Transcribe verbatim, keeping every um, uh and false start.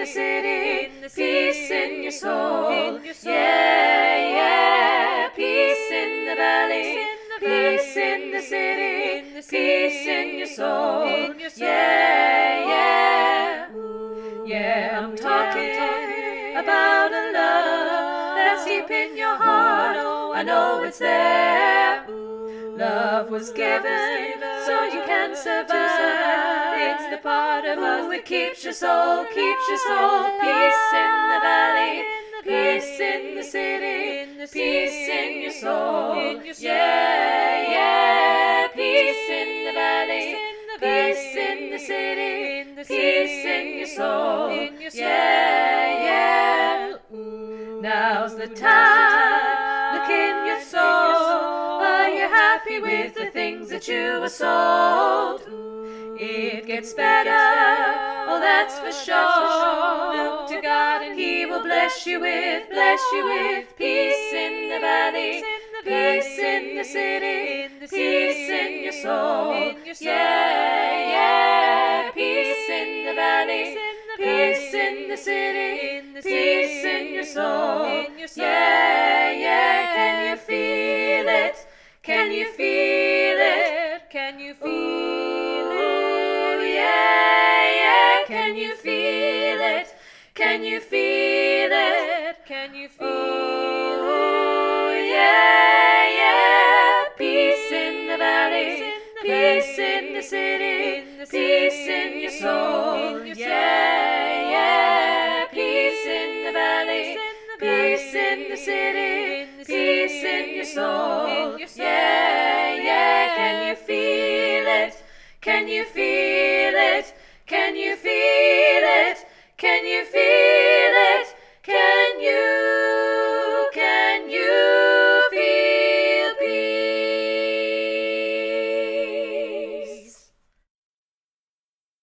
city, peace in your soul. Yeah, yeah, peace in the valley, peace in the city, peace in your soul. Yeah, yeah, yeah, I'm talking about a love that's deep in your heart. I know it's there. Love was given so you can survive. It's the part of us that keeps your soul, keeps your soul. Peace in the valley, peace in the city, peace in your soul. Yeah, yeah, peace in the valley, peace in the city, peace in your soul. Yeah, yeah. Now's the time. Look in your soul. Are you happy with the things that you were sold? It gets better, oh that's for sure. Look to God and He will bless you with, bless you with peace in the valley, peace in the city, peace in your soul. Yeah, yeah, peace in the valley, peace in the city, peace in your soul. Yeah, yeah, can you feel it? Can you feel it? Can you feel it? Yeah, yeah, can you feel it? Can you feel it? Can you feel it? Yeah, yeah, peace in the valley, peace in the city, peace in your soul. Yeah, yeah, peace in the valley, peace in the city, peace in your soul. Yeah, yeah, can you feel it? Can you feel it? Can you feel it?